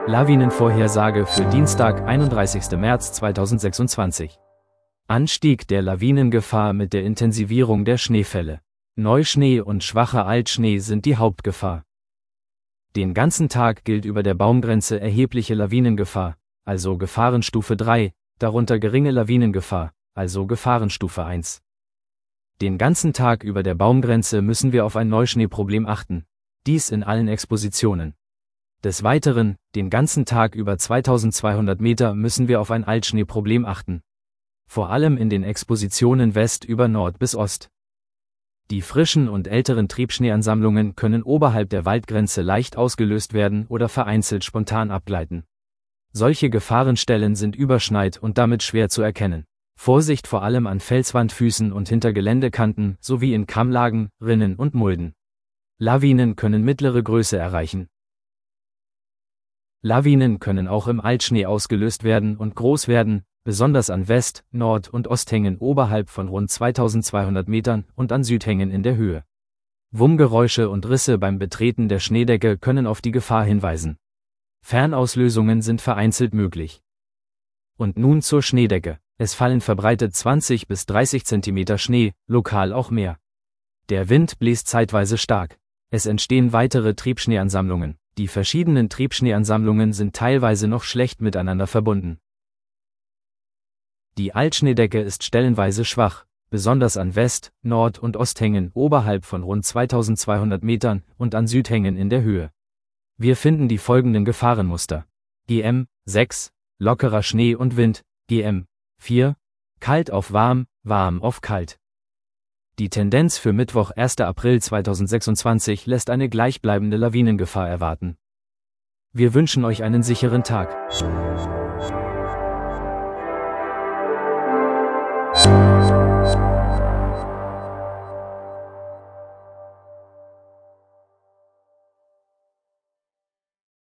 Lawinenvorhersage für Dienstag, 31. März 2026. Anstieg der Lawinengefahr mit der Intensivierung der Schneefälle. Neuschnee und schwacher Altschnee sind die Hauptgefahr. Den ganzen Tag gilt über der Baumgrenze erhebliche Lawinengefahr, also Gefahrenstufe 3, darunter geringe Lawinengefahr, also Gefahrenstufe 1. Den ganzen Tag über der Baumgrenze müssen wir auf ein Neuschneeproblem achten, dies in allen Expositionen. Des Weiteren, den ganzen Tag über 2200 Meter müssen wir auf ein Altschneeproblem achten. Vor allem in den Expositionen West über Nord bis Ost. Die frischen und älteren Triebschneeansammlungen können oberhalb der Waldgrenze leicht ausgelöst werden oder vereinzelt spontan abgleiten. Solche Gefahrenstellen sind überschneit und damit schwer zu erkennen. Vorsicht vor allem an Felswandfüßen und hinter Geländekanten sowie in Kammlagen, Rinnen und Mulden. Lawinen können mittlere Größe erreichen. Lawinen können auch im Altschnee ausgelöst werden und groß werden, besonders an West-, Nord- und Osthängen oberhalb von rund 2200 Metern und an Südhängen in der Höhe. Wummgeräusche und Risse beim Betreten der Schneedecke können auf die Gefahr hinweisen. Fernauslösungen sind vereinzelt möglich. Und nun zur Schneedecke. Es fallen verbreitet 20 bis 30 cm Schnee, lokal auch mehr. Der Wind bläst zeitweise stark. Es entstehen weitere Triebschneeansammlungen. Die verschiedenen Triebschneeansammlungen sind teilweise noch schlecht miteinander verbunden. Die Altschneedecke ist stellenweise schwach, besonders an West-, Nord- und Osthängen oberhalb von rund 2200 Metern und an Südhängen in der Höhe. Wir finden die folgenden Gefahrenmuster. GM 6, lockerer Schnee und Wind, GM 4, kalt auf warm, warm auf kalt. Die Tendenz für Mittwoch, 1. April 2026 lässt eine gleichbleibende Lawinengefahr erwarten. Wir wünschen euch einen sicheren Tag.